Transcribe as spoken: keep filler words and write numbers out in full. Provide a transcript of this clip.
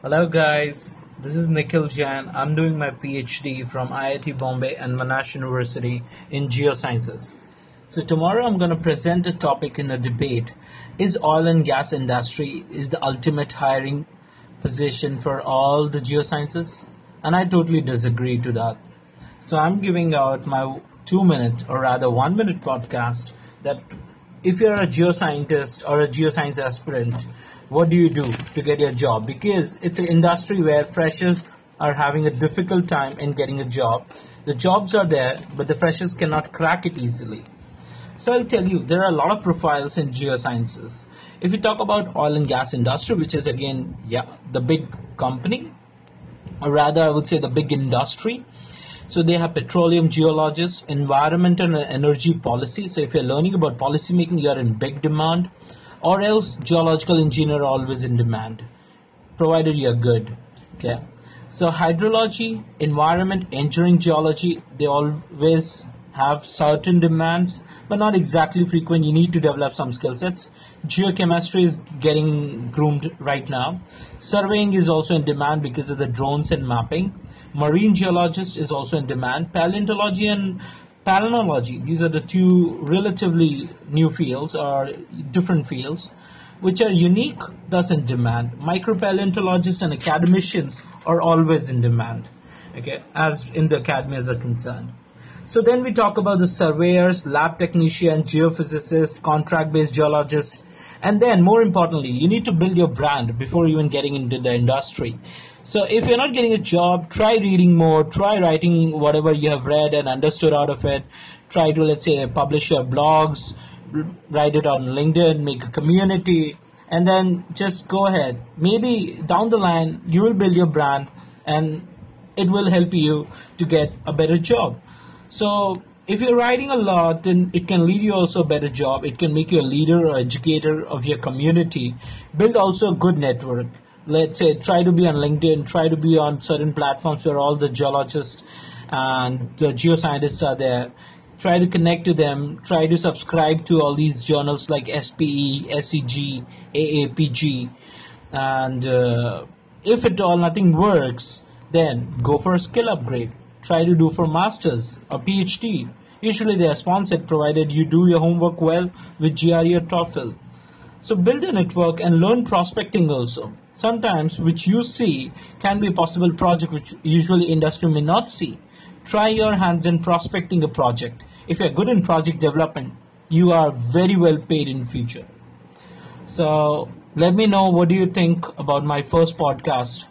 Hello guys, this is Nikhil Jain. I'm doing my PhD from I I T Bombay and Monash University in Geosciences. So tomorrow I'm going to present a topic in a debate. Is oil and gas industry is the ultimate hiring position for all the geosciences? And I totally disagree to that. So I'm giving out my two minute or rather one minute podcast that if you're a geoscientist or a geoscience aspirant, what do you do to get your job? Because it's an industry where freshers are having a difficult time in getting a job. The jobs are there, but the freshers cannot crack it easily. So I'll tell you, there are a lot of profiles in geosciences. If you talk about oil and gas industry, which is again, yeah, the big company, or rather I would say the big industry. So they have petroleum geologists, environmental and energy policy. So if you're learning about policy making, you're in big demand. Or else geological engineer are always in demand, provided you're good. Okay. So hydrology, environment, engineering geology, they always have certain demands, but not exactly frequent. You need to develop some skill sets. Geochemistry is getting groomed right now. Surveying is also in demand because of the drones and mapping. Marine geologist is also in demand. Paleontology and palynology, these are the two relatively new fields or different fields which are unique, thus in demand. Micropaleontologists and academicians are always in demand, okay, as in the academies are concerned. So then we talk about the surveyors, lab technician, geophysicist, contract-based geologist, and then more importantly, you need to build your brand before even getting into the industry. So if you're not getting a job, try reading more, try writing whatever you have read and understood out of it. Try to, let's say, publish your blogs, write it on LinkedIn, make a community, and then just go ahead. Maybe down the line, you will build your brand and it will help you to get a better job. So if you're writing a lot, then it can lead you also a better job. It can make you a leader or educator of your community. Build also a good network. Let's say try to be on LinkedIn, try to be on certain platforms where all the geologists and the geoscientists are there. Try to connect to them, try to subscribe to all these journals like S P E, S E G, A A P G, and uh, if at all nothing works, then go for a skill upgrade. Try to do for masters or PhD. Usually they are sponsored provided you do your homework well with G R E or TOEFL. So build a network and learn prospecting also. Sometimes which you see can be a possible project which usually industry may not see. Try your hands in prospecting a project. If you're good in project development, you are very well paid in future. So let me know what do you think about my first podcast.